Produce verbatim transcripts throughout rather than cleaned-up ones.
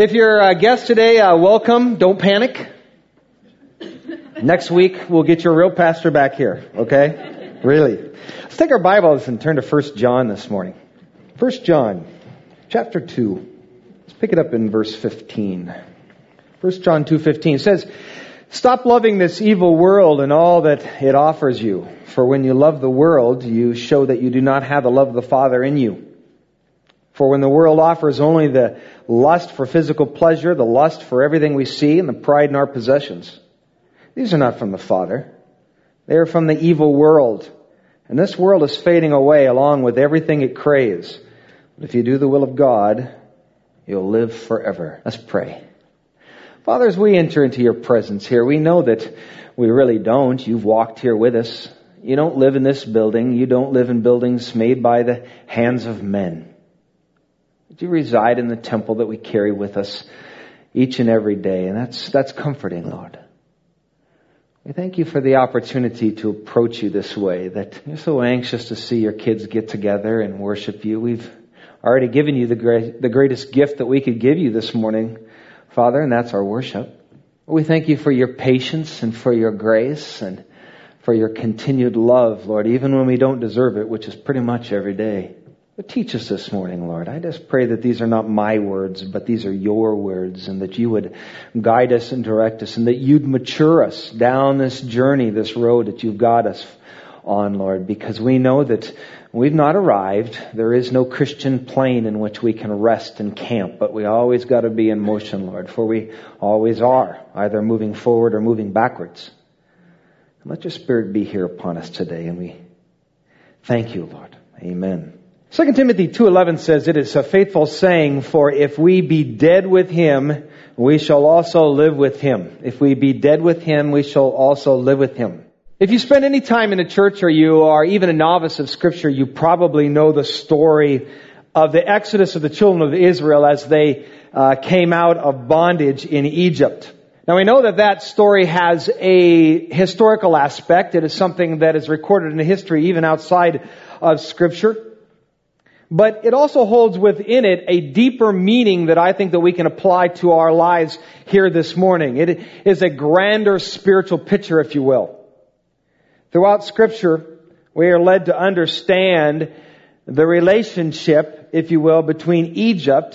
If you're a guest today, uh, welcome. Don't panic. Next week, we'll get your real pastor back here, okay? Really. Let's take our Bibles and turn to First John this morning. First John, chapter two. Let's pick it up in verse fifteen. First John two fifteen says, "Stop loving this evil world and all that it offers you. For when you love the world, you show that you do not have the love of the Father in you. For when the world offers only the lust for physical pleasure, the lust for everything we see, and the pride in our possessions, these are not from the Father. They are from the evil world. And this world is fading away along with everything it craves. But if you do the will of God, you'll live forever." Let's pray. Father, as we enter into your presence here, we know that we really don't. You've walked here with us. You don't live in this building. You don't live in buildings made by the hands of men. You reside in the temple that we carry with us each and every day. And that's that's comforting, Lord. We thank you for the opportunity to approach you this way, that you're so anxious to see your kids get together and worship you. We've already given you the great, the greatest gift that we could give you this morning, Father, and that's our worship. We thank you for your patience and for your grace and for your continued love, Lord, even when we don't deserve it, which is pretty much every day. But teach us this morning, Lord. I just pray that these are not my words, but these are your words, and that you would guide us and direct us, and that you'd mature us down this journey, this road that you've got us on, Lord, because we know that we've not arrived. There is no Christian plane in which we can rest and camp, but we always got to be in motion, Lord, for we always are, either moving forward or moving backwards. And let your Spirit be here upon us today, and we thank you, Lord. Amen. Second Timothy two eleven says, "It is a faithful saying, for if we be dead with him, we shall also live with him. If we be dead with him, we shall also live with him." If you spend any time in a church or you are even a novice of Scripture, you probably know the story of the exodus of the children of Israel as they uh, came out of bondage in Egypt. Now we know that that story has a historical aspect. It is something that is recorded in history even outside of Scripture. But it also holds within it a deeper meaning that I think that we can apply to our lives here this morning. It is a grander spiritual picture, if you will. Throughout Scripture, we are led to understand the relationship, if you will, between Egypt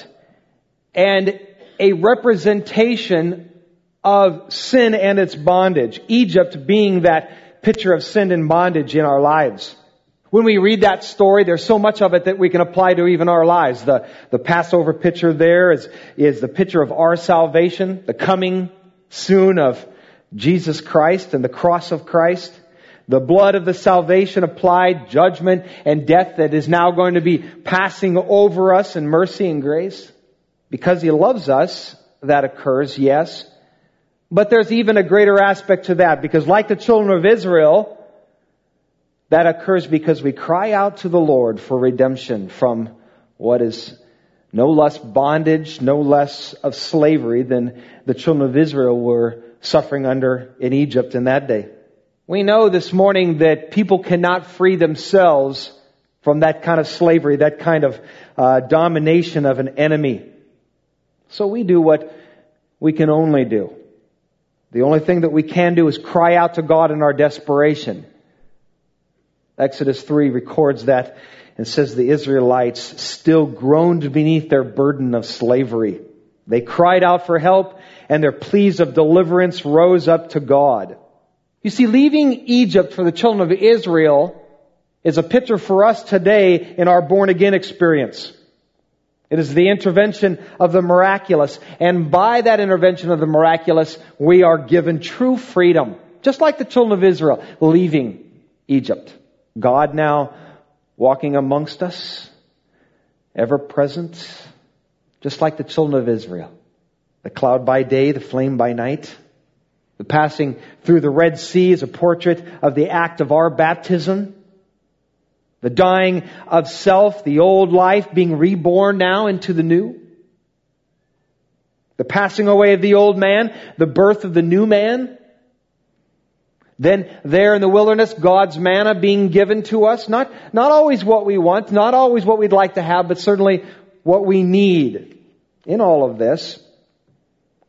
and a representation of sin and its bondage. Egypt being that picture of sin and bondage in our lives. When we read that story, there's so much of it that we can apply to even our lives. The, the Passover picture there is, is the picture of our salvation, the coming soon of Jesus Christ and the cross of Christ. The blood of the salvation applied, judgment and death that is now going to be passing over us in mercy and grace. Because He loves us, that occurs, yes. But there's even a greater aspect to that, because like the children of Israel, that occurs because we cry out to the Lord for redemption from what is no less bondage, no less of slavery than the children of Israel were suffering under in Egypt in that day. We know this morning that people cannot free themselves from that kind of slavery, that kind of uh, domination of an enemy. So we do what we can only do. The only thing that we can do is cry out to God in our desperation. Exodus three records that and says the Israelites still groaned beneath their burden of slavery. They cried out for help, and their pleas of deliverance rose up to God. You see, leaving Egypt for the children of Israel is a picture for us today in our born-again experience. It is the intervention of the miraculous, and by that intervention of the miraculous, we are given true freedom, just like the children of Israel leaving Egypt. God now walking amongst us, ever present, just like the children of Israel. The cloud by day, the flame by night. The passing through the Red Sea is a portrait of the act of our baptism. The dying of self, the old life being reborn now into the new. The passing away of the old man, the birth of the new man. Then there in the wilderness, God's manna being given to us. Not, not always what we want, not always what we'd like to have, but certainly what we need in all of this.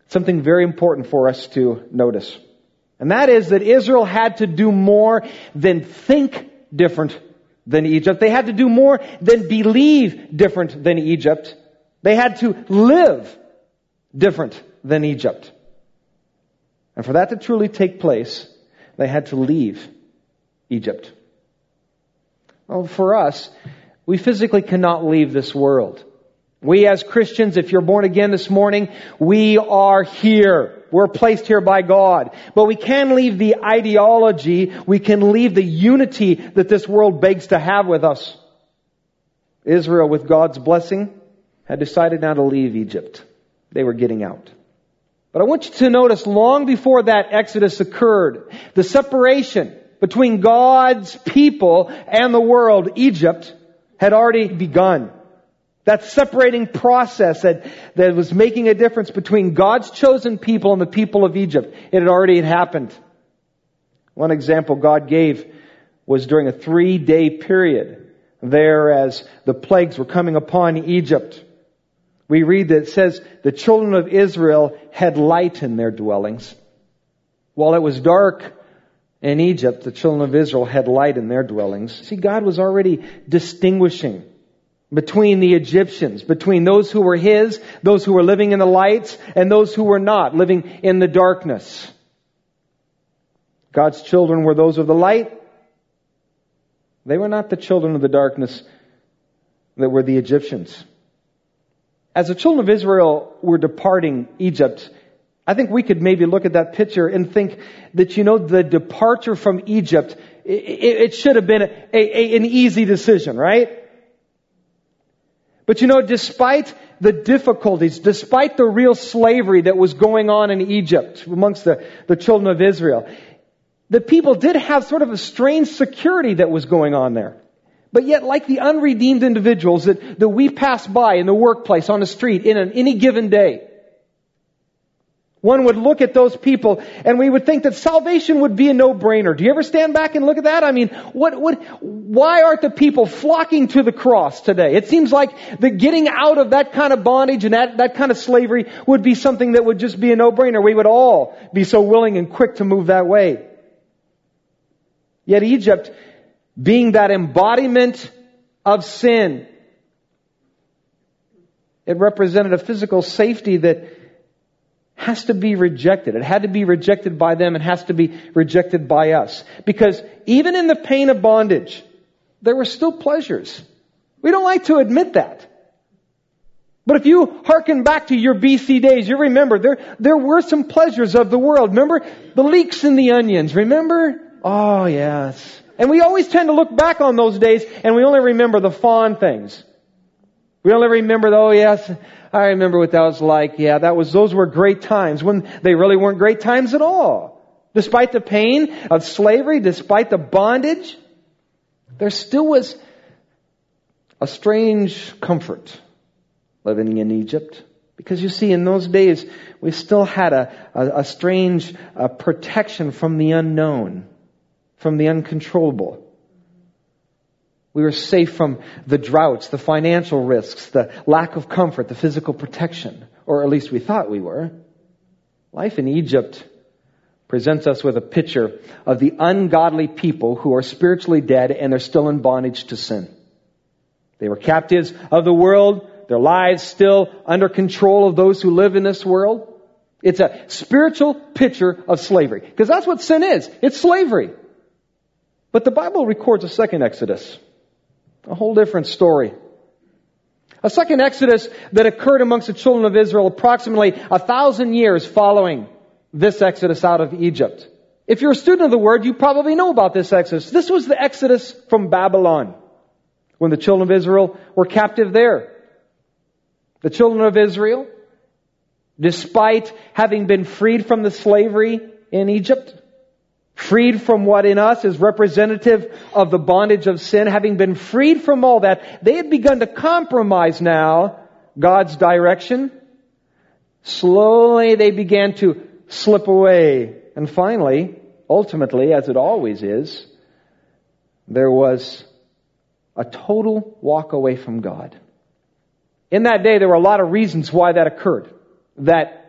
something very important for us to notice. And that is that Israel had to do more than think different than Egypt. They had to do more than believe different than Egypt. They had to live different than Egypt. And for that to truly take place, they had to leave Egypt. Well, for us, we physically cannot leave this world. We as Christians, if you're born again this morning, we are here. We're placed here by God. But we can leave the ideology, we can leave the unity that this world begs to have with us. Israel, with God's blessing, had decided now to leave Egypt. They were getting out. But I want you to notice, long before that exodus occurred, the separation between God's people and the world, Egypt, had already begun. That separating process that, that was making a difference between God's chosen people and the people of Egypt, it had already happened. One example God gave was during a three-day period there as the plagues were coming upon Egypt. We read that it says, the children of Israel had light in their dwellings. While it was dark in Egypt, the children of Israel had light in their dwellings. See, God was already distinguishing between the Egyptians, between those who were His, those who were living in the lights, and those who were not, living in the darkness. God's children were those of the light. They were not the children of the darkness that were the Egyptians. As the children of Israel were departing Egypt, I think we could maybe look at that picture and think that, you know, the departure from Egypt, it, it should have been a, a, an easy decision, right? But you know, despite the difficulties, despite the real slavery that was going on in Egypt amongst the, the children of Israel, the people did have sort of a strange security that was going on there. But yet, like the unredeemed individuals that, that we pass by in the workplace, on the street, in an, any given day, one would look at those people and we would think that salvation would be a no-brainer. Do you ever stand back and look at that? I mean, what, what, why aren't the people flocking to the cross today? It seems like the getting out of that kind of bondage and that, that kind of slavery would be something that would just be a no-brainer. We would all be so willing and quick to move that way. Yet Egypt, being that embodiment of sin, it represented a physical safety that has to be rejected. It had to be rejected by them. It has to be rejected by us. Because even in the pain of bondage, there were still pleasures. We don't like to admit that. But if you hearken back to your B C days, you remember there, there were some pleasures of the world. Remember the leeks and the onions. Remember? Oh, yes. And we always tend to look back on those days and we only remember the fond things. We only remember, oh yes, I remember what that was like. Yeah, that was, those were great times when they really weren't great times at all. Despite the pain of slavery, despite the bondage, there still was a strange comfort living in Egypt. Because you see, in those days, we still had a, a, a strange uh, protection from the unknown, from the uncontrollable. We were safe from the droughts, the financial risks, the lack of comfort, the physical protection. Or at least we thought we were. Life in Egypt presents us with a picture of the ungodly people who are spiritually dead and they're still in bondage to sin. They were captives of the world, their lives still under control of those who live in this world. It's a spiritual picture of slavery. Because that's what sin is. It's slavery. But the Bible records a second Exodus. A whole different story. A second Exodus that occurred amongst the children of Israel approximately a thousand years following this Exodus out of Egypt. If you're a student of the Word, you probably know about this Exodus. This was the Exodus from Babylon, when the children of Israel were captive there. The children of Israel, despite having been freed from the slavery in Egypt, freed from what in us is representative of the bondage of sin, having been freed from all that, they had begun to compromise now God's direction. Slowly they began to slip away. And finally, ultimately, as it always is, there was a total walk away from God. In that day, there were a lot of reasons why that occurred. That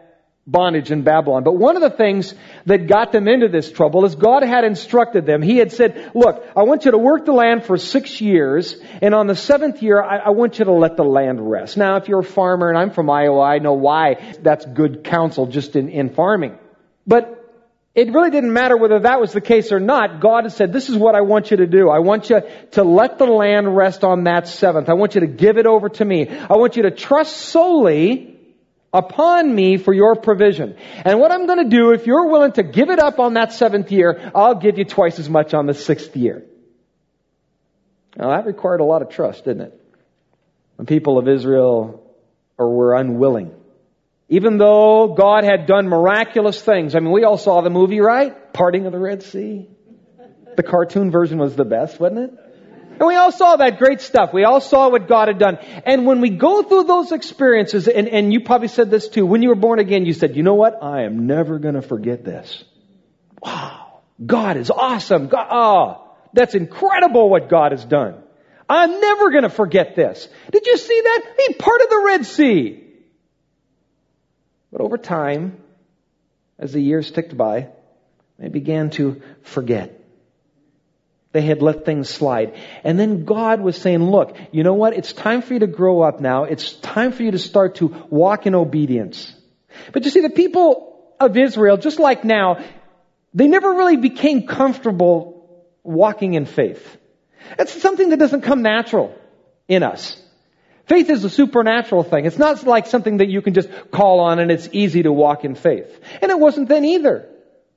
bondage in Babylon. But one of the things that got them into this trouble is God had instructed them. He had said, look, I want you to work the land for six years, and on the seventh year, I, I want you to let the land rest. Now, if you're a farmer, and I'm from Iowa, I know why that's good counsel just in, in farming. But it really didn't matter whether that was the case or not. God had said, this is what I want you to do. I want you to let the land rest on that seventh. I want you to give it over to me. I want you to trust solely upon me for your provision. And what I'm going to do, if you're willing to give it up on that seventh year, I'll give you twice as much on the sixth year. Now that required a lot of trust, didn't it? The people of Israel were unwilling. Even though God had done miraculous things. I mean, we all saw the movie, right? Parting of the Red Sea. The cartoon version was the best, wasn't it? And we all saw that great stuff. We all saw what God had done. And when we go through those experiences, and, and you probably said this too, when you were born again, you said, you know what? I am never going to forget this. Wow. God is awesome. God, oh, that's incredible what God has done. I'm never going to forget this. Did you see that? He parted the Red Sea. But over time, as the years ticked by, they began to forget. They had let things slide. And then God was saying, look, you know what? It's time for you to grow up now. It's time for you to start to walk in obedience. But you see, the people of Israel, just like now, they never really became comfortable walking in faith. That's something that doesn't come natural in us. Faith is a supernatural thing. It's not like something that you can just call on and it's easy to walk in faith. And it wasn't then either.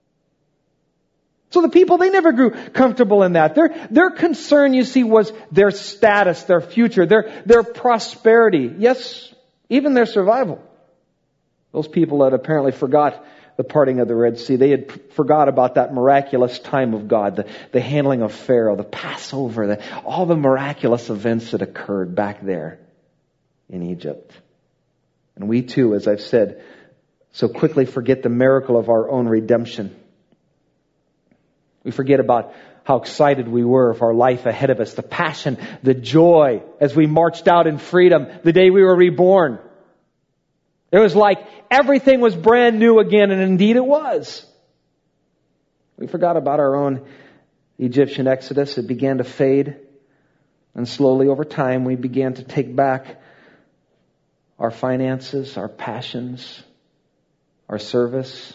So the people, they never grew comfortable in that. Their, their concern, you see, was their status, their future, their, their prosperity. Yes, even their survival. Those people had apparently forgot the parting of the Red Sea. They had forgot about that miraculous time of God, the, the handling of Pharaoh, the Passover, the, all the miraculous events that occurred back there in Egypt. And we too, as I've said, so quickly forget the miracle of our own redemption. We forget about how excited we were for our life ahead of us, the passion, the joy as we marched out in freedom the day we were reborn. It was like everything was brand new again, and indeed it was. We forgot about our own Egyptian exodus. It began to fade, and slowly over time we began to take back our finances, our passions, our service.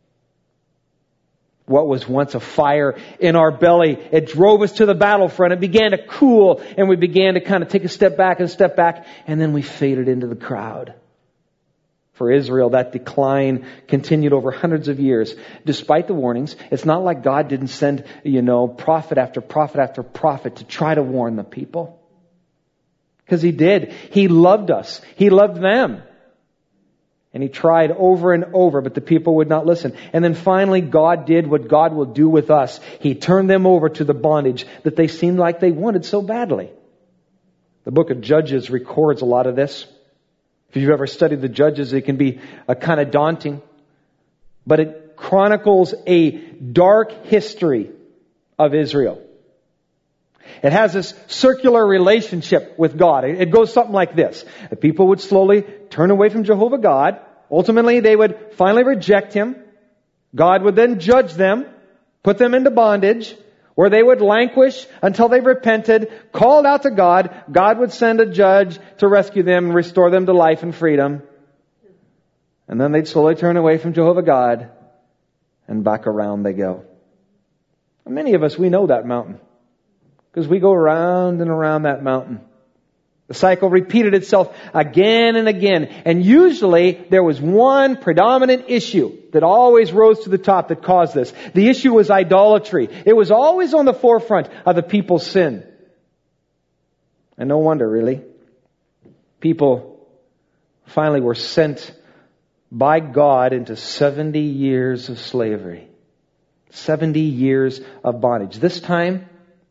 What was once a fire in our belly, it drove us to the battlefront. It began to cool, and we began to kind of take a step back and step back, and then we faded into the crowd. For Israel, that decline continued over hundreds of years. Despite the warnings, it's not like God didn't send, you know, prophet after prophet after prophet to try to warn the people. Because He did. He loved us. He loved them. And He tried over and over, but the people would not listen. And then finally, God did what God will do with us. He turned them over to the bondage that they seemed like they wanted so badly. The book of Judges records a lot of this. If you've ever studied the Judges, it can be a kind of daunting. But it chronicles a dark history of Israel. It has this circular relationship with God. It goes something like this. The people would slowly turn away from Jehovah God. Ultimately, they would finally reject Him. God would then judge them, put them into bondage, where they would languish until they repented, called out to God. God would send a judge to rescue them and restore them to life and freedom. And then they'd slowly turn away from Jehovah God, and back around they go. Many of us, we know that mountain, because we go around and around that mountain. The cycle repeated itself again and again. And usually there was one predominant issue that always rose to the top that caused this. The issue was idolatry. It was always on the forefront of the people's sin. And no wonder, really. People finally were sent by God into seventy years of slavery. seventy years of bondage. This time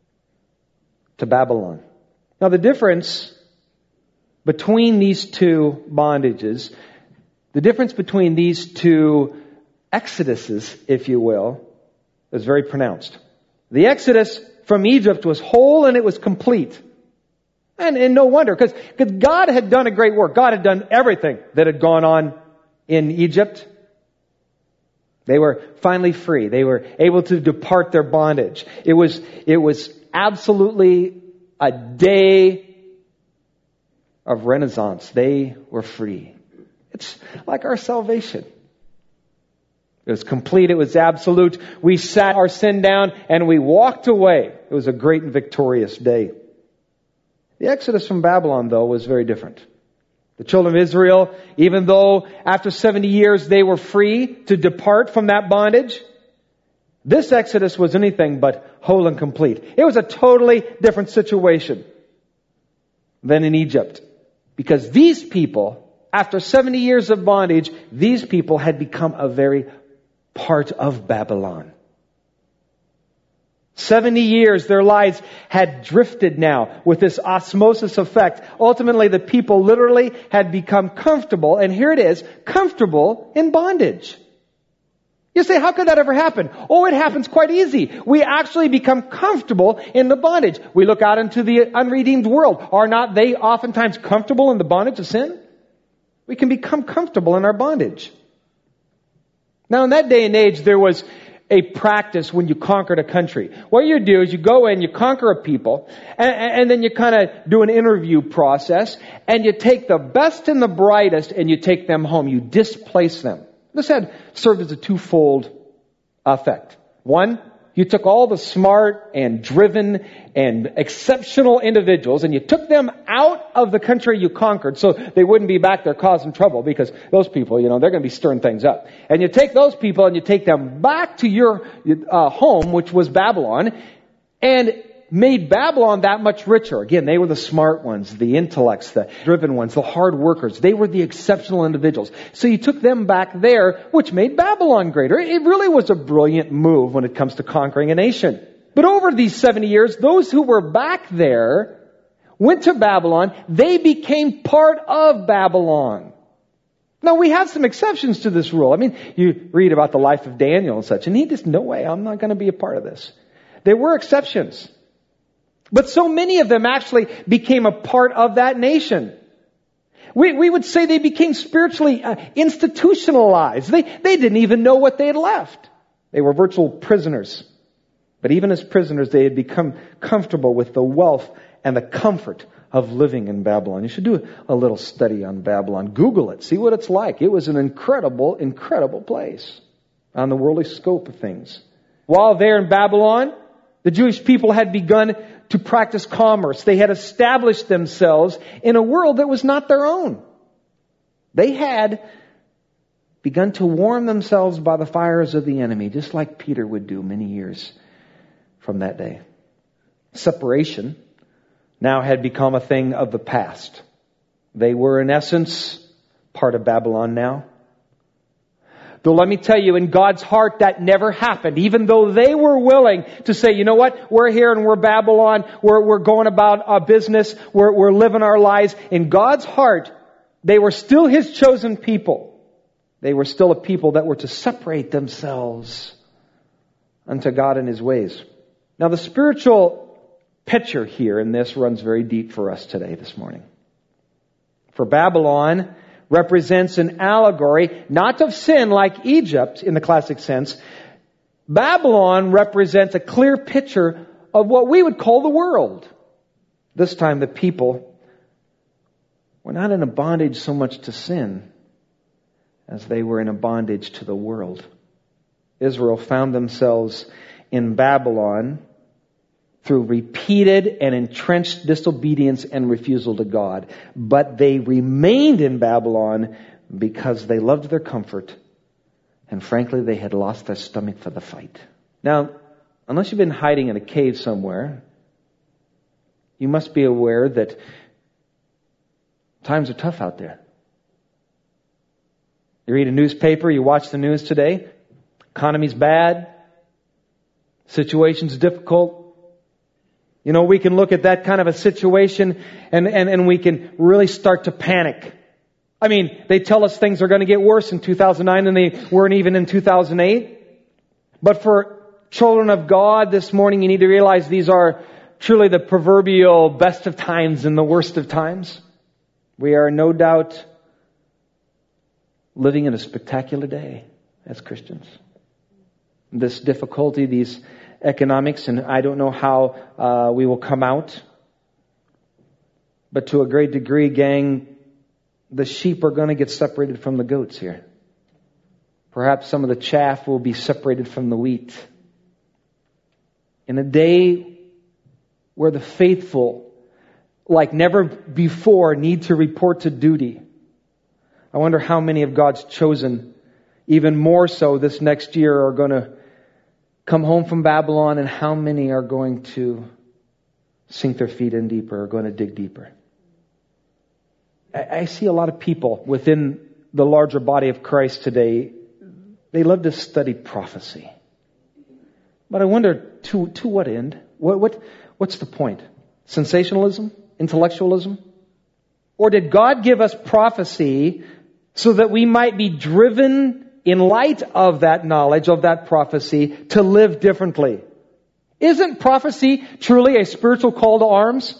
to Babylon. Now the difference between these two bondages, the difference between these two exoduses, if you will, is very pronounced. The exodus from Egypt was whole and it was complete. And, and no wonder, because God had done a great work. God had done everything that had gone on in Egypt. They were finally free. They were able to depart their bondage. It was, it was absolutely a day of renaissance. They were free. It's like our salvation. It was complete. It was absolute. We sat our sin down and we walked away. It was a great and victorious day. The exodus from Babylon, though, was very different. The children of Israel, even though after seventy years they were free to depart from that bondage, this exodus was anything but whole and complete. It was a totally different situation than in Egypt. Because these people, after seventy years of bondage, these people had become a very part of Babylon. seventy years, their lives had drifted now with this osmosis effect. Ultimately, the people literally had become comfortable, and here it is, comfortable in bondage. You say, how could that ever happen? Oh, it happens quite easy. We actually become comfortable in the bondage. We look out into the unredeemed world. Are not they oftentimes comfortable in the bondage of sin? We can become comfortable in our bondage. Now, in that day and age, there was a practice when you conquered a country. What you do is you go in, you conquer a people, and, and then you kind of do an interview process, and you take the best and the brightest, and you take them home. You displace them. This had served as a twofold effect. One, you took all the smart and driven and exceptional individuals and you took them out of the country you conquered so they wouldn't be back there causing trouble, because those people, you know, they're going to be stirring things up. And you take those people and you take them back to your uh, home, which was Babylon, and made Babylon that much richer. Again, they were the smart ones, the intellects, the driven ones, the hard workers. They were the exceptional individuals. So you took them back there, which made Babylon greater. It really was a brilliant move when it comes to conquering a nation. But over these seventy years, those who were back there went to Babylon. They became part of Babylon. Now, we have some exceptions to this rule. I mean, you read about the life of Daniel and such, and he just, no way, I'm not going to be a part of this. There were exceptions. But so many of them actually became a part of that nation. We, we would say they became spiritually uh, institutionalized. They, they didn't even know what they had left. They were virtual prisoners. But even as prisoners, they had become comfortable with the wealth and the comfort of living in Babylon. You should do a little study on Babylon. Google it. See what it's like. It was an incredible, incredible place on the worldly scope of things. While there in Babylon, the Jewish people had begun to practice commerce. They had established themselves in a world that was not their own. They had begun to warm themselves by the fires of the enemy, just like Peter would do many years from that day. Separation now had become a thing of the past. They were, in essence, part of Babylon now. Though let me tell you, in God's heart, that never happened. Even though they were willing to say, you know what, we're here and we're Babylon, we're, we're going about our business, we're, we're living our lives. In God's heart, they were still His chosen people. They were still a people that were to separate themselves unto God and His ways. Now, the spiritual picture here in this runs very deep for us today, this morning. For Babylon represents an allegory, not of sin like Egypt in the classic sense. Babylon represents a clear picture of what we would call the world. This time the people were not in a bondage so much to sin as they were in a bondage to the world. Israel found themselves in Babylon through repeated and entrenched disobedience and refusal to God. But they remained in Babylon because they loved their comfort, and frankly, they had lost their stomach for the fight. Now, unless you've been hiding in a cave somewhere, you must be aware that times are tough out there. You read a newspaper, you watch the news today, economy's bad, situation's difficult. You know, we can look at that kind of a situation and, and, and we can really start to panic. I mean, they tell us things are going to get worse in two thousand nine than they weren't even in two thousand eight. But for children of God this morning, you need to realize these are truly the proverbial best of times and the worst of times. We are no doubt living in a spectacular day as Christians. this difficulty, these economics, and I don't know how uh, we will come out. But to a great degree, gang, the sheep are going to get separated from the goats here. Perhaps some of the chaff will be separated from the wheat. In a day where the faithful, like never before, need to report to duty, I wonder how many of God's chosen, even more so this next year, are going to come home from Babylon, and how many are going to sink their feet in deeper, are going to dig deeper. I, I see a lot of people within the larger body of Christ today. They love to study prophecy. But I wonder, to to what end? What, what what's the point? Sensationalism? Intellectualism? Or did God give us prophecy so that we might be driven in light of that knowledge, of that prophecy, to live differently? Isn't prophecy truly a spiritual call to arms?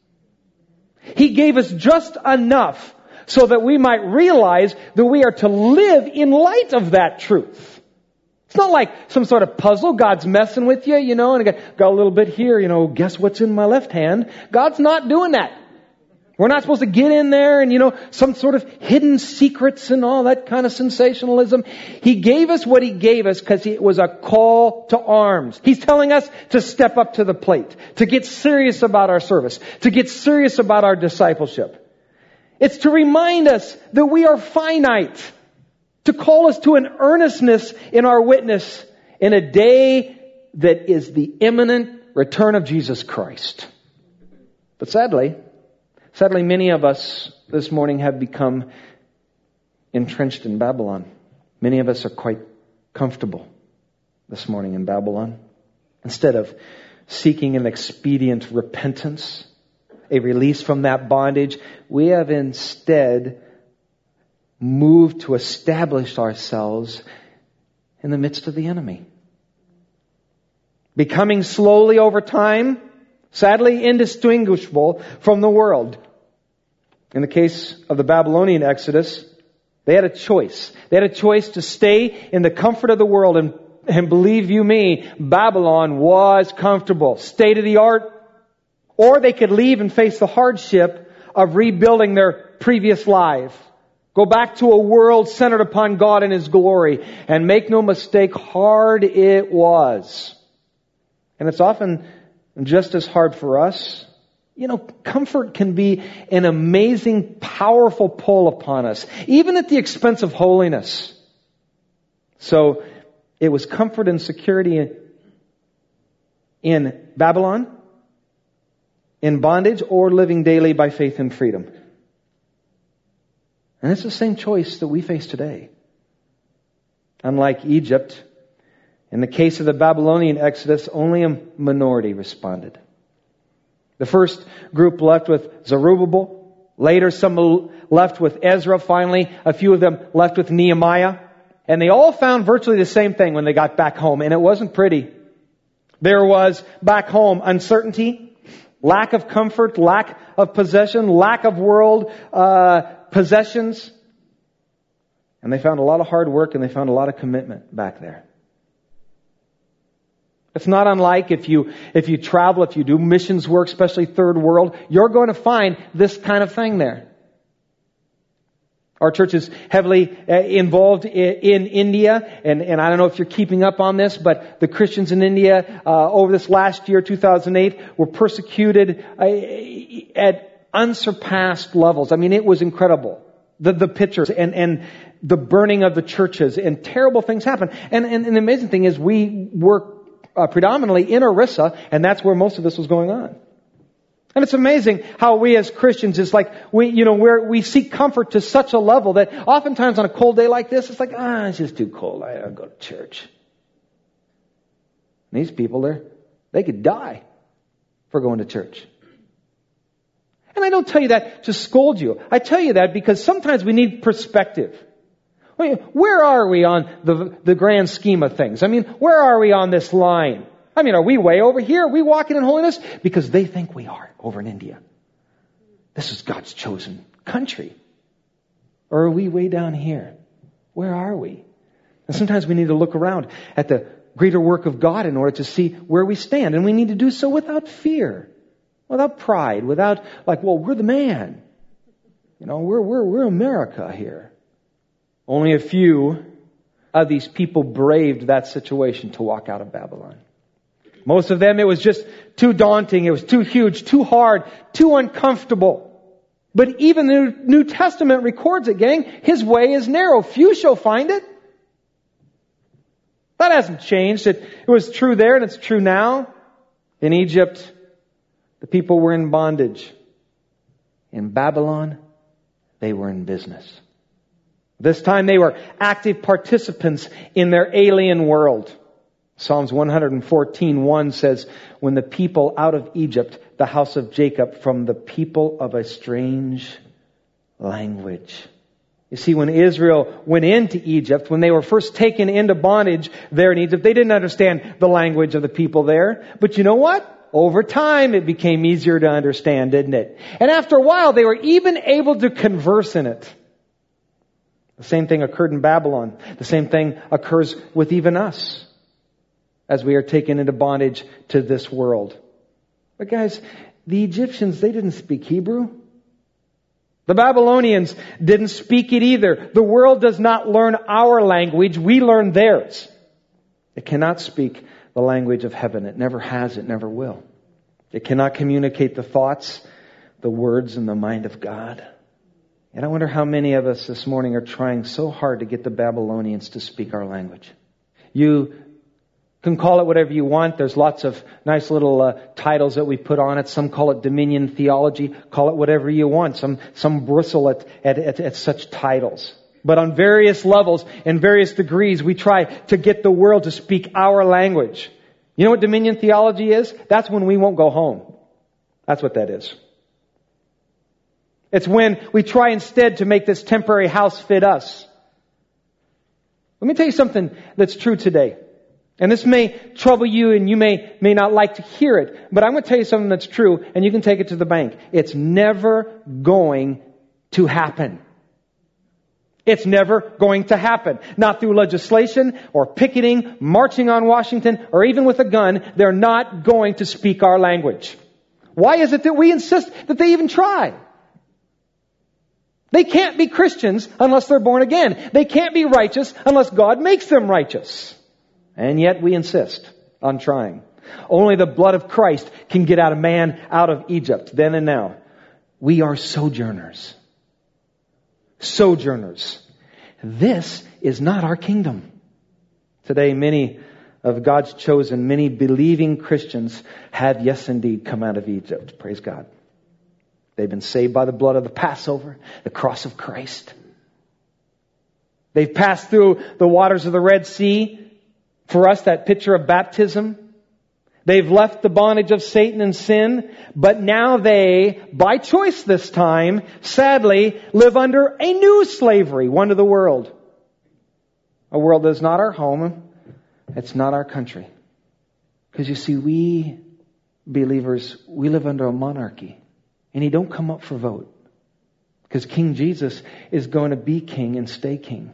He gave us just enough so that we might realize that we are to live in light of that truth. It's not like some sort of puzzle. God's messing with you, you know, and I got, got a little bit here, you know, guess what's in my left hand? God's not doing that. We're not supposed to get in there and, you know, some sort of hidden secrets and all that kind of sensationalism. He gave us what He gave us because it was a call to arms. He's telling us to step up to the plate, to get serious about our service, to get serious about our discipleship. It's to remind us that we are finite, to call us to an earnestness in our witness in a day that is the imminent return of Jesus Christ. But sadly, Sadly, many of us this morning have become entrenched in Babylon. Many of us are quite comfortable this morning in Babylon. Instead of seeking an expedient repentance, a release from that bondage, we have instead moved to establish ourselves in the midst of the enemy. Becoming slowly over time, sadly indistinguishable from the world. In the case of the Babylonian Exodus, they had a choice. They had a choice to stay in the comfort of the world, and, and believe you me, Babylon was comfortable, state of the art, or they could leave and face the hardship of rebuilding their previous life. Go back to a world centered upon God and His glory, and make no mistake, hard it was. And it's often just as hard for us. You know, comfort can be an amazing, powerful pull upon us, even at the expense of holiness. So, it was comfort and security in, in Babylon, in bondage, or living daily by faith and freedom. And it's the same choice that we face today. Unlike Egypt, in the case of the Babylonian Exodus, only a minority responded. The first group left with Zerubbabel. Later, some left with Ezra. Finally, a few of them left with Nehemiah. And they all found virtually the same thing when they got back home. And it wasn't pretty. There was, back home, uncertainty, lack of comfort, lack of possession, lack of world uh, possessions. And they found a lot of hard work, and they found a lot of commitment back there. It's not unlike if you, if you travel, if you do missions work, especially third world, you're going to find this kind of thing there. Our church is heavily uh, involved in, in India, and, and I don't know if you're keeping up on this, but the Christians in India, uh, over this last year, two thousand eight, were persecuted uh, at unsurpassed levels. I mean, it was incredible. The, the pictures and, and the burning of the churches, and terrible things happen. And, and, and the amazing thing is we work Uh, predominantly in Orissa, and that's where most of this was going on. And it's amazing how we as Christians is like, we, you know, where we seek comfort to such a level that oftentimes on a cold day like this, it's like, ah, it's just too cold. I don't go to church. And these people, they're, they could die for going to church. And I don't tell you that to scold you. I tell you that because sometimes we need perspective. Where are we on the, the grand scheme of things? I mean, where are we on this line? I mean, are we way over here? Are we walking in holiness? Because they think we are over in India. This is God's chosen country. Or are we way down here? Where are we? And sometimes we need to look around at the greater work of God in order to see where we stand. And we need to do so without fear, without pride, without like, well, we're the man. You know, we're, we're, we're America here. Only a few of these people braved that situation to walk out of Babylon. Most of them, it was just too daunting. It was too huge, too hard, too uncomfortable. But even the New Testament records it, gang. His way is narrow. Few shall find it. That hasn't changed. It, it was true there and it's true now. In Egypt, the people were in bondage. In Babylon, they were in business. This time they were active participants in their alien world. Psalms one fourteen one says, when the people out of Egypt, the house of Jacob, from the people of a strange language. You see, when Israel went into Egypt, when they were first taken into bondage there in Egypt, they didn't understand the language of the people there. But you know what? Over time, it became easier to understand, didn't it? And after a while, they were even able to converse in it. The same thing occurred in Babylon. The same thing occurs with even us as we are taken into bondage to this world. But guys, the Egyptians, they didn't speak Hebrew. The Babylonians didn't speak it either. The world does not learn our language. We learn theirs. It cannot speak the language of heaven. It never has. It never will. It cannot communicate the thoughts, the words, and the mind of God. And I wonder how many of us this morning are trying so hard to get the Babylonians to speak our language. You can call it whatever you want. There's lots of nice little uh, titles that we put on it. Some call it dominion theology. Call it whatever you want. Some some bristle at, at, at, at such titles. But on various levels and various degrees, we try to get the world to speak our language. You know what dominion theology is? That's when we won't go home. That's what that is. It's when we try instead to make this temporary house fit us. Let me tell you something that's true today. And this may trouble you and you may, may not like to hear it, but I'm going to tell you something that's true and you can take it to the bank. It's never going to happen. It's never going to happen. Not through legislation or picketing, marching on Washington, or even with a gun. They're not going to speak our language. Why is it that we insist that they even try? They can't be Christians unless they're born again. They can't be righteous unless God makes them righteous. And yet we insist on trying. Only the blood of Christ can get out a man out of Egypt, then and now. We are sojourners. Sojourners. This is not our kingdom. Today, many of God's chosen, many believing Christians have, yes indeed, come out of Egypt. Praise God. They've been saved by the blood of the Passover, the cross of Christ. They've passed through the waters of the Red Sea. For us, that picture of baptism. They've left the bondage of Satan and sin, but now they, by choice this time, sadly, live under a new slavery, one to the world. A world that is not our home. It's not our country. Because you see, we believers, we live under a monarchy. And he don't come up for vote. Because King Jesus is going to be king and stay king.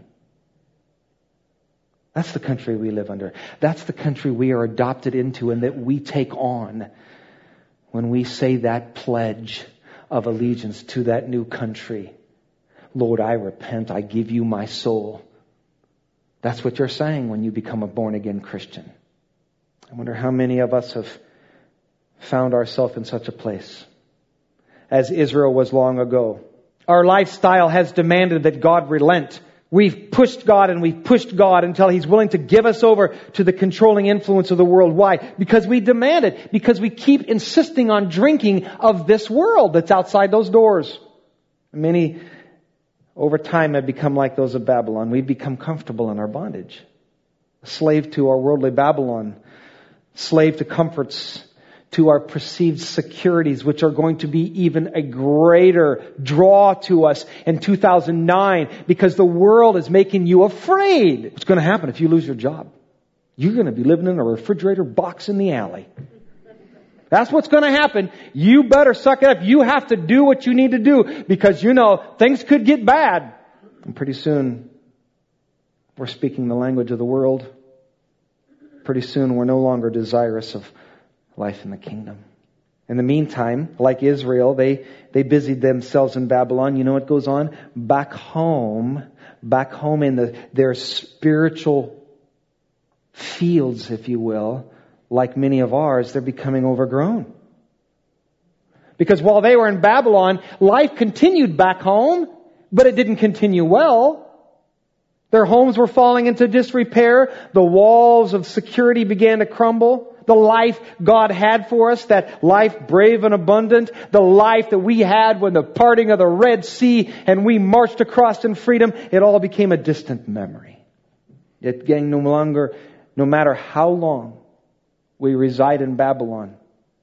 That's the country we live under. That's the country we are adopted into and that we take on when we say that pledge of allegiance to that new country. Lord, I repent. I give you my soul. That's what you're saying when you become a born-again Christian. I wonder how many of us have found ourselves in such a place as Israel was long ago. Our lifestyle has demanded that God relent. We've pushed God and we've pushed God until He's willing to give us over to the controlling influence of the world. Why? Because we demand it. Because we keep insisting on drinking of this world that's outside those doors. Many, over time, have become like those of Babylon. We've become comfortable in our bondage. A slave to our worldly Babylon. Slave to comforts, to our perceived securities, which are going to be even a greater draw to us in two thousand nine, because the world is making you afraid. What's going to happen if you lose your job? You're going to be living in a refrigerator box in the alley. That's what's going to happen. You better suck it up. You have to do what you need to do, because you know things could get bad. And pretty soon, we're speaking the language of the world. Pretty soon we're no longer desirous of life in the kingdom. In the meantime, like Israel, they, they busied themselves in Babylon. You know what goes on? Back home, back home in the, their spiritual fields, if you will, like many of ours, they're becoming overgrown. Because while they were in Babylon, life continued back home, but it didn't continue well. Their homes were falling into disrepair. The walls of security began to crumble. The life God had for us, that life brave and abundant, the life that we had when the parting of the Red Sea and we marched across in freedom, it all became a distant memory. It, gang, no longer, no matter how long we reside in Babylon,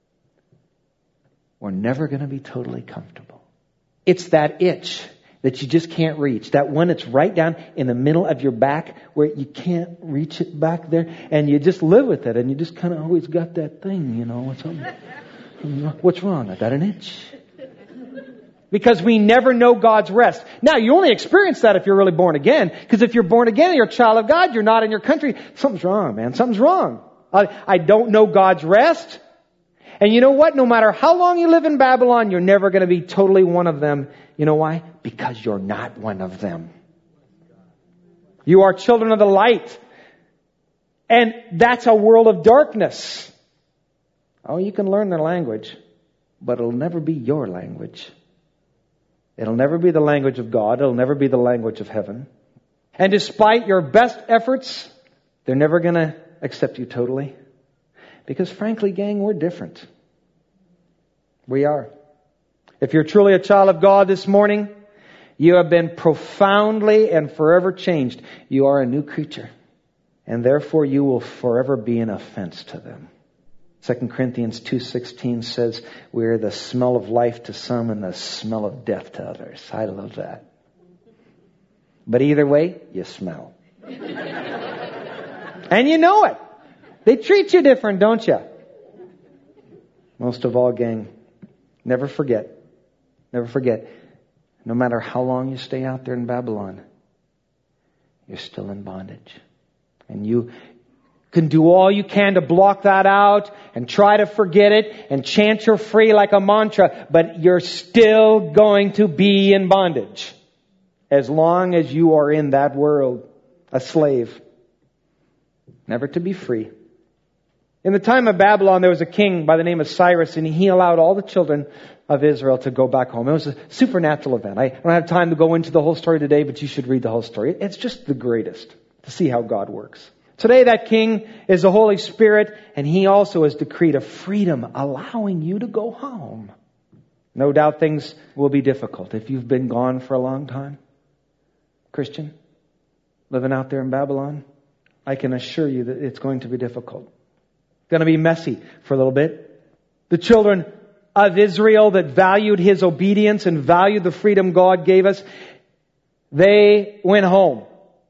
we're never going to be totally comfortable. It's that itch that you just can't reach. That one that's right down in the middle of your back where you can't reach it back there. And you just live with it. And you just kind of always got that thing, you know. What's, what's wrong? I got an itch. Because we never know God's rest. Now, you only experience that if you're really born again. Because if you're born again, you're a child of God, you're not in your country. Something's wrong, man. Something's wrong. I, I don't know God's rest. And you know what? No matter how long you live in Babylon, you're never going to be totally one of them. You know why? Because you're not one of them. You are children of the light. And that's a world of darkness. Oh, you can learn their language, but it'll never be your language. It'll never be the language of God. It'll never be the language of heaven. And despite your best efforts, they're never going to accept you totally. Because frankly, gang, we're different. We are. If you're truly a child of God this morning, you have been profoundly and forever changed. You are a new creature. And therefore you will forever be an offense to them. Second Corinthians two sixteen says, we're the smell of life to some and the smell of death to others. I love that. But either way, you smell. And you know it. They treat you different, don't you? Most of all, gang, never forget. Never forget. No matter how long you stay out there in Babylon, you're still in bondage. And you can do all you can to block that out and try to forget it and chant you're free like a mantra, but you're still going to be in bondage as long as you are in that world, a slave, never to be free. In the time of Babylon, there was a king by the name of Cyrus, and he allowed all the children of Israel to go back home. It was a supernatural event. I don't have time to go into the whole story today, but you should read the whole story. It's just the greatest to see how God works. Today, that king is the Holy Spirit, and he also has decreed a freedom allowing you to go home. No doubt things will be difficult if you've been gone for a long time. Christian, living out there in Babylon, I can assure you that it's going to be difficult. Going to be messy for a little bit. The children of Israel that valued His obedience and valued the freedom God gave us, they went home.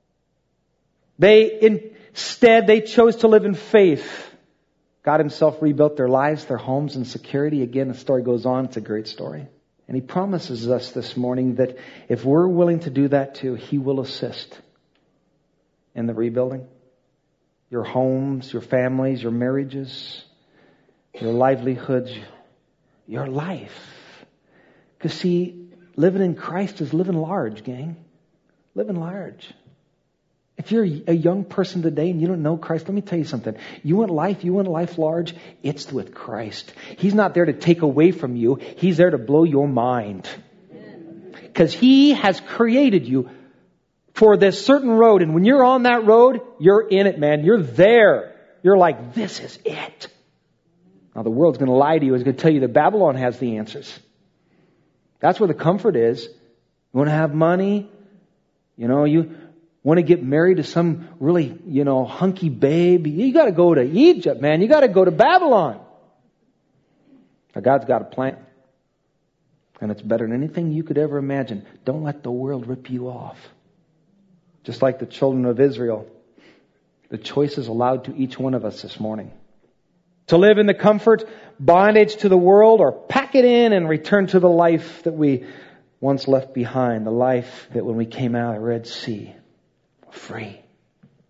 They instead, they chose to live in faith. God Himself rebuilt their lives, their homes, and security. Again, the story goes on. It's a great story. And He promises us this morning that if we're willing to do that too, He will assist in the rebuilding. Your homes, your families, your marriages, your livelihoods, your life. Because see, living in Christ is living large, gang. Living large. If you're a young person today and you don't know Christ, let me tell you something. You want life, you want life large, it's with Christ. He's not there to take away from you. He's there to blow your mind. Because He has created you for this certain road. And when you're on that road, you're in it, man. You're there. You're like, this is it. Now the world's going to lie to you. It's going to tell you that Babylon has the answers. That's where the comfort is. You want to have money? You know, you want to get married to some really, you know, hunky babe? You got to go to Egypt, man. You got to go to Babylon. Now God's got a plan. And it's better than anything you could ever imagine. Don't let the world rip you off. Just like the children of Israel, the choice is allowed to each one of us this morning. To live in the comfort, bondage to the world, or pack it in and return to the life that we once left behind. The life that when we came out of the Red Sea, free.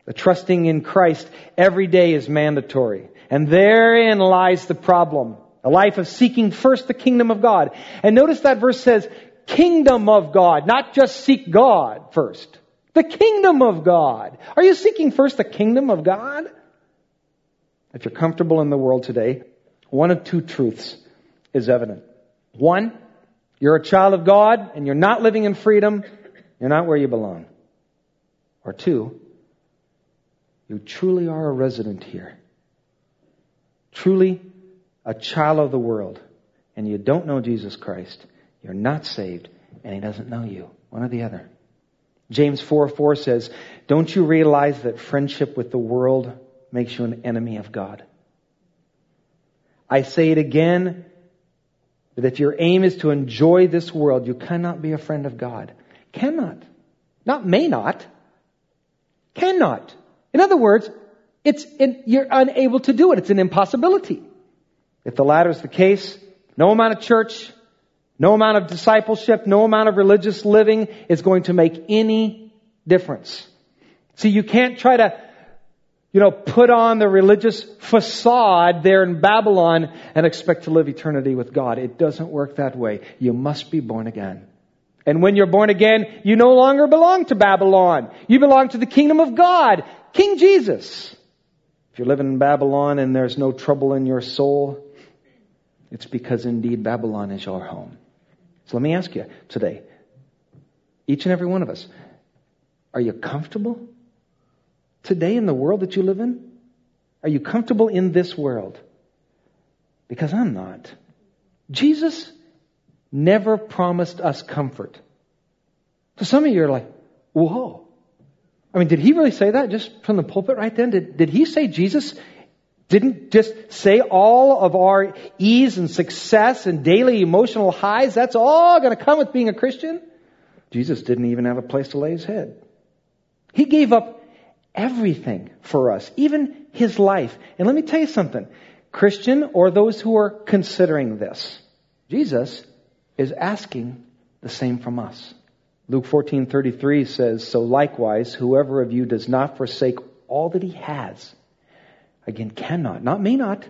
The trusting in Christ every day is mandatory. And therein lies the problem. A life of seeking first the kingdom of God. And notice that verse says, kingdom of God, not just seek God first. The kingdom of God. Are you seeking first the kingdom of God? If you're comfortable in the world today, one of two truths is evident. One, you're a child of God and you're not living in freedom. You're not where you belong. Or two, you truly are a resident here. Truly a child of the world. And you don't know Jesus Christ. You're not saved. And He doesn't know you. One or the other. James four four says, don't you realize that friendship with the world makes you an enemy of God? I say it again, that if your aim is to enjoy this world, you cannot be a friend of God. Cannot. Not may not. Cannot. In other words, it's in, you're unable to do it. It's an impossibility. If the latter is the case, no amount of church, no amount of discipleship, no amount of religious living is going to make any difference. See, you can't try to, you know, put on the religious facade there in Babylon and expect to live eternity with God. It doesn't work that way. You must be born again. And when you're born again, you no longer belong to Babylon. You belong to the kingdom of God, King Jesus. If you're living in Babylon and there's no trouble in your soul, it's because indeed Babylon is your home. So let me ask you today, each and every one of us, are you comfortable today in the world that you live in? Are you comfortable in this world? Because I'm not. Jesus never promised us comfort. So some of you are like, whoa. I mean, did He really say that just from the pulpit right then? Did, did He say Jesus didn't just say all of our ease and success and daily emotional highs, that's all going to come with being a Christian? Jesus didn't even have a place to lay His head. He gave up everything for us, even His life. And let me tell you something. Christian, or those who are considering this, Jesus is asking the same from us. Luke fourteen thirty-three says, so likewise, whoever of you does not forsake all that he has, again, cannot, not may not,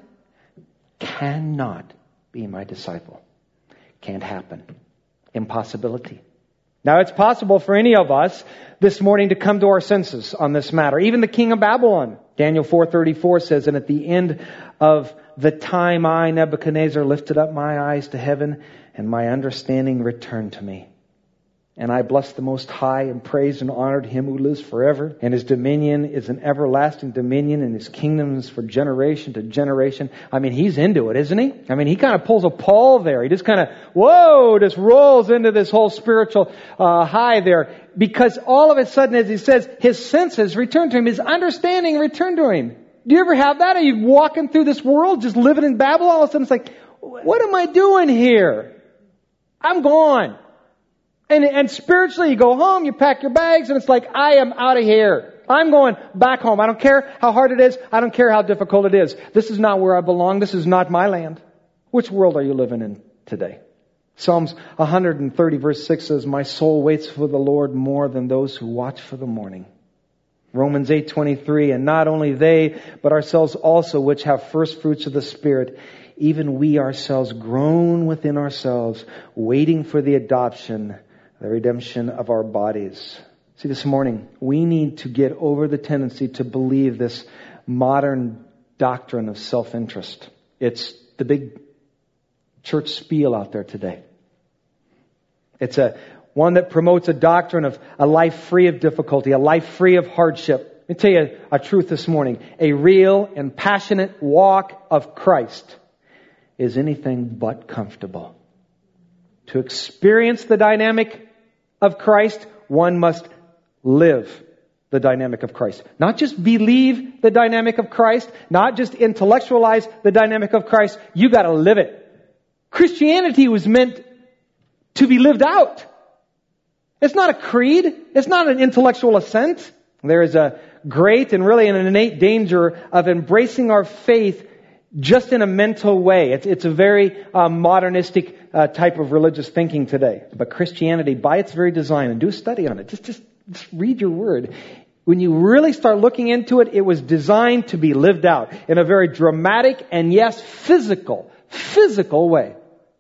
cannot be my disciple. Can't happen. Impossibility. Now, it's possible for any of us this morning to come to our senses on this matter. Even the king of Babylon. Daniel four thirty-four says, and at the end of the time I, Nebuchadnezzar, lifted up my eyes to heaven, and my understanding returned to me. And I blessed the Most High and praised and honored Him who lives forever. And His dominion is an everlasting dominion, and His kingdom is for generation to generation. I mean, He's into it, isn't He? I mean, He kind of pulls a Paul there. He just kind of, whoa, just rolls into this whole spiritual uh, high there. Because all of a sudden, as he says, His senses return to Him. His understanding returned to Him. Do you ever have that? Are you walking through this world, just living in Babylon? All of a sudden, it's like, what am I doing here? I'm gone. And, and spiritually, you go home, you pack your bags, and it's like, I am out of here. I'm going back home. I don't care how hard it is. I don't care how difficult it is. This is not where I belong. This is not my land. Which world are you living in today? Psalms one thirty verse six says, my soul waits for the Lord more than those who watch for the morning. Romans eight twenty-three, and not only they, but ourselves also, which have first fruits of the Spirit, even we ourselves groan within ourselves, waiting for the adoption, the redemption of our bodies. See, this morning, we need to get over the tendency to believe this modern doctrine of self-interest. It's the big church spiel out there today. It's a one that promotes a doctrine of a life free of difficulty, a life free of hardship. Let me tell you a truth this morning. A real and passionate walk of Christ is anything but comfortable. To experience the dynamic of Christ, one must live the dynamic of Christ. Not just believe the dynamic of Christ, not just intellectualize the dynamic of Christ. You got to live it. Christianity was meant to be lived out. It's not a creed. It's not an intellectual assent. There is a great and really an innate danger of embracing our faith just in a mental way. It's, it's a very uh, modernistic uh, type of religious thinking today. But Christianity, by its very design, and do a study on it, just, just, just read your word, when you really start looking into it, it was designed to be lived out in a very dramatic and, yes, physical, physical way.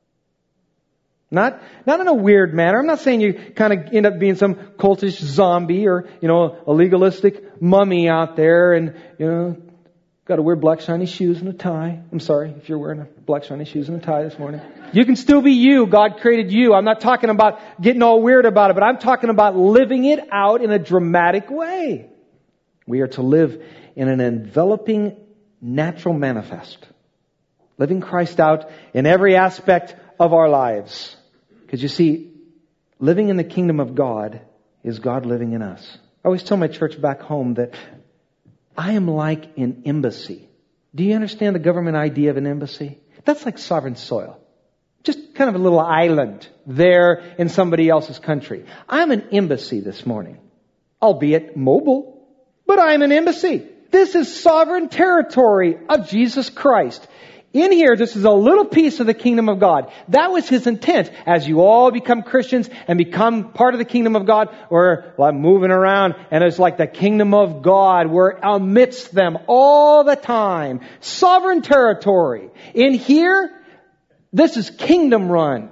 Not, not in a weird manner. I'm not saying you kind of end up being some cultish zombie or, you know, a legalistic mummy out there and, you know, got to wear black shiny shoes and a tie. I'm sorry if you're wearing a black shiny shoes and a tie this morning. You can still be you. God created you. I'm not talking about getting all weird about it, but I'm talking about living it out in a dramatic way. We are to live in an enveloping natural manifest. Living Christ out in every aspect of our lives. Because you see, living in the kingdom of God is God living in us. I always tell my church back home that I am like an embassy. Do you understand the government idea of an embassy? That's like sovereign soil. Just kind of a little island there in somebody else's country. I'm an embassy this morning. Albeit mobile, but I'm an embassy. This is sovereign territory of Jesus Christ. In here, this is a little piece of the kingdom of God. That was His intent. As you all become Christians and become part of the kingdom of God, we're well, moving around and it's like the kingdom of God. We're amidst them all the time. Sovereign territory. In here, this is kingdom run.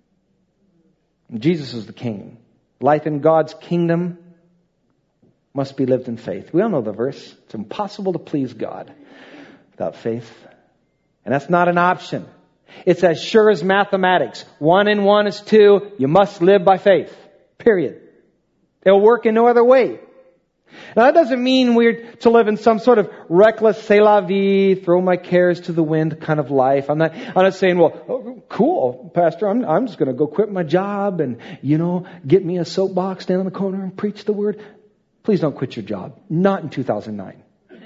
Jesus is the king. Life in God's kingdom must be lived in faith. We all know the verse. It's impossible to please God without faith. And that's not an option. It's as sure as mathematics. One and one is two. You must live by faith. Period. It'll work in no other way. Now that doesn't mean we're to live in some sort of reckless, c'est la vie, throw my cares to the wind kind of life. I'm not, I'm not saying, well, oh, cool, Pastor, I'm, I'm just going to go quit my job and, you know, get me a soapbox, stand on the corner and preach the word. Please don't quit your job. Not in two thousand nine.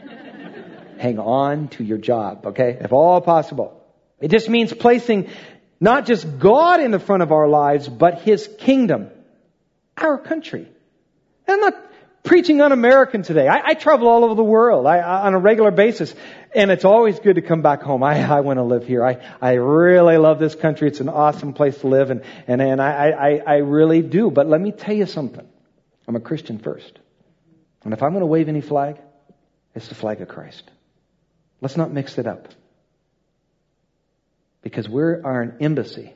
Hang on to your job, okay? If all possible. It just means placing not just God in the front of our lives, but His kingdom. Our country. I'm not preaching un-American today. I, I travel all over the world I, I, on a regular basis. And it's always good to come back home. I, I want to live here. I, I really love this country. It's an awesome place to live. And, and, and I, I, I really do. But let me tell you something. I'm a Christian first. And if I'm going to wave any flag, it's the flag of Christ. Let's not mix it up. Because we are an embassy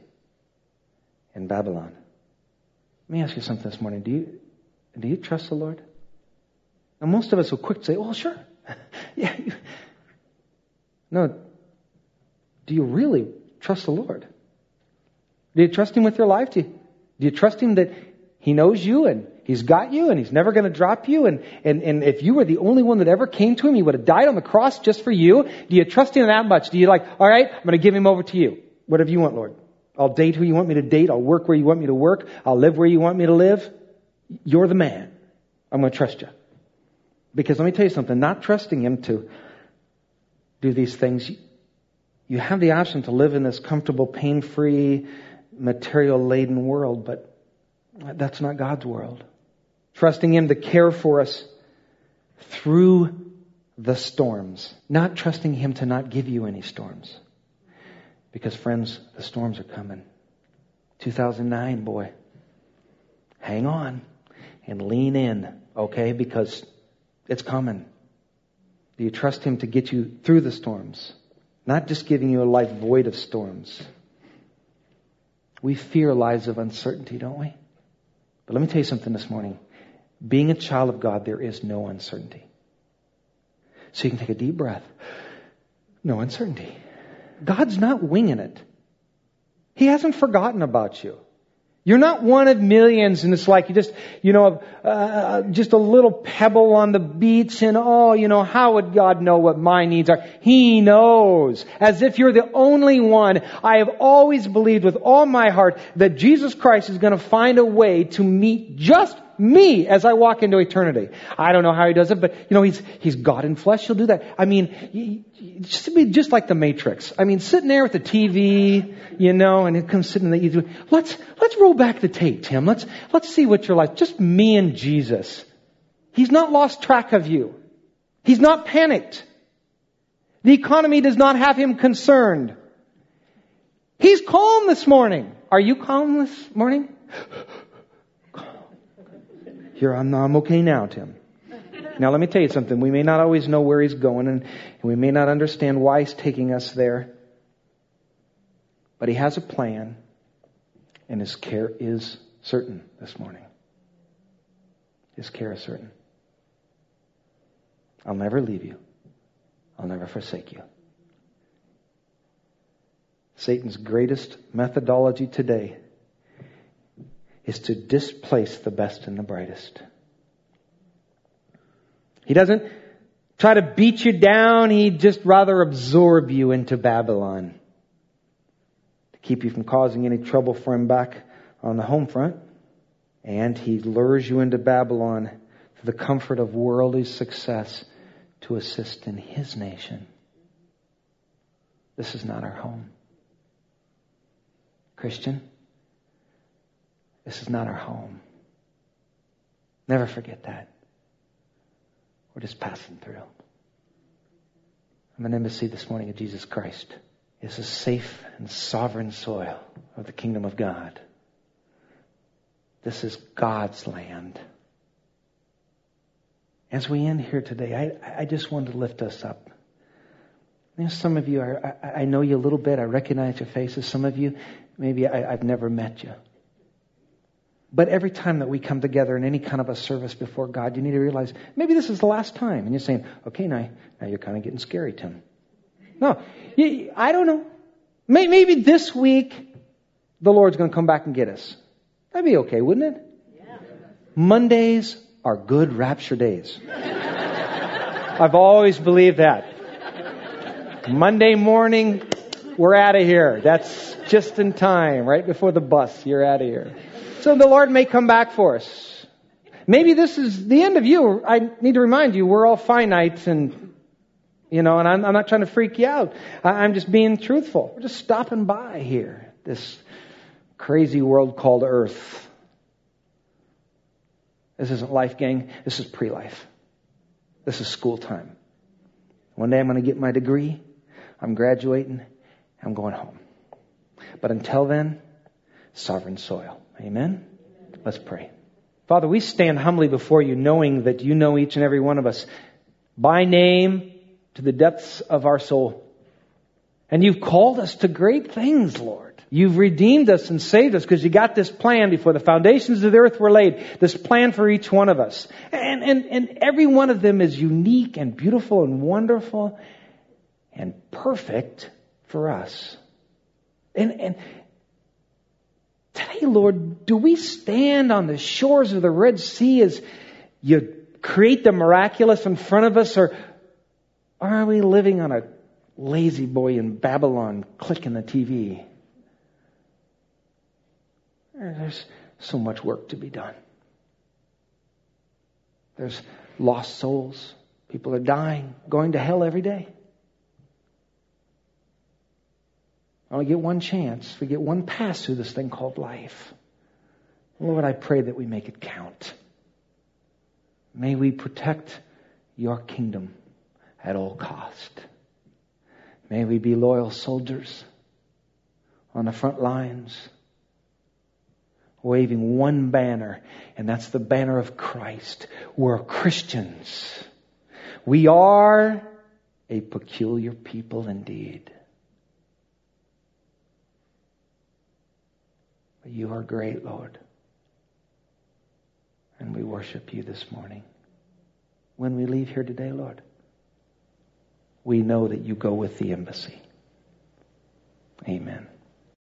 in Babylon. Let me ask you something this morning. Do you, do you trust the Lord? Now most of us will quick to say, well, sure. yeah. No. Do you really trust the Lord? Do you trust Him with your life? Do you, do you trust Him that He knows you and He's got you and He's never going to drop you? And, and, and if you were the only one that ever came to Him, He would have died on the cross just for you. Do you trust Him that much? Do you like, all right, I'm going to give Him over to you. Whatever you want, Lord. I'll date who you want me to date. I'll work where you want me to work. I'll live where you want me to live. You're the man. I'm going to trust you. Because let me tell you something. Not trusting Him to do these things, you have the option to live in this comfortable, pain-free, material-laden world, but that's not God's world. Trusting Him to care for us through the storms. Not trusting Him to not give you any storms. Because friends, the storms are coming. two thousand nine, boy. Hang on and lean in, okay? Because it's coming. Do you trust Him to get you through the storms? Not just giving you a life void of storms. We fear lives of uncertainty, don't we? But let me tell you something this morning. Being a child of God, there is no uncertainty. So you can take a deep breath. No uncertainty. God's not winging it. He hasn't forgotten about you. You're not one of millions and it's like you just, you know, uh, just a little pebble on the beach and oh, you know, how would God know what my needs are? He knows. As if you're the only one. I have always believed with all my heart that Jesus Christ is going to find a way to meet just me as I walk into eternity. I don't know how He does it, but you know, He's He's God in flesh. He'll do that. I mean, just to be just like the Matrix. I mean, sitting there with the T V, you know, and it comes sitting in the easy. Let's let's roll back the tape, Tim. Let's let's see what you're like. Just me and Jesus. He's not lost track of you. He's not panicked. The economy does not have Him concerned. He's calm this morning. Are you calm this morning? Here, I'm, I'm okay now, Tim. Now let me tell you something. We may not always know where He's going, and we may not understand why He's taking us there. But He has a plan, and His care is certain this morning. His care is certain. I'll never leave you. I'll never forsake you. Satan's greatest methodology today is to displace the best and the brightest. He doesn't try to beat you down. He'd just rather absorb you into Babylon to keep you from causing any trouble for him back on the home front. And he lures you into Babylon for the comfort of worldly success to assist in his nation. This is not our home. Christian, this is not our home. Never forget that. We're just passing through. I'm an embassy this morning of Jesus Christ. It's a safe and sovereign soil of the kingdom of God. This is God's land. As we end here today, I, I just want to lift us up. You know, some of you, are, I, I know you a little bit. I recognize your faces. Some of you, maybe I, I've never met you. But every time that we come together in any kind of a service before God, you need to realize, maybe this is the last time. And you're saying, okay, now, now you're kind of getting scary, Tim. No, you, I don't know. Maybe this week, the Lord's going to come back and get us. That'd be okay, wouldn't it? Yeah. Mondays are good rapture days. I've always believed that. Monday morning, we're out of here. That's just in time, right before the bus. You're out of here. So the Lord may come back for us. Maybe this is the end of you. I need to remind you, we're all finite, and you know, and I'm, I'm not trying to freak you out. I'm just being truthful. We're just stopping by here, this crazy world called Earth. This isn't life, gang. This is pre-life. This is school time. One day I'm going to get my degree. I'm graduating. I'm going home. But until then, sovereign soil. Amen? Let's pray. Father, we stand humbly before you, knowing that you know each and every one of us by name to the depths of our soul. And you've called us to great things, Lord. You've redeemed us and saved us because you got this plan before the foundations of the earth were laid. This plan for each one of us. And, and, and every one of them is unique and beautiful and wonderful and perfect for us. And, and today, Lord, do we stand on the shores of the Red Sea as you create the miraculous in front of us, or are we living on a lazy boy in Babylon clicking the T V? There's so much work to be done. There's lost souls. People are dying, going to hell every day. I only get one chance. We get one pass through this thing called life. Lord, I pray that we make it count. May we protect your kingdom at all cost. May we be loyal soldiers on the front lines, waving one banner, and that's the banner of Christ. We're Christians. We are a peculiar people indeed. But you are great, Lord. And we worship you this morning. When we leave here today, Lord, we know that you go with the embassy. Amen.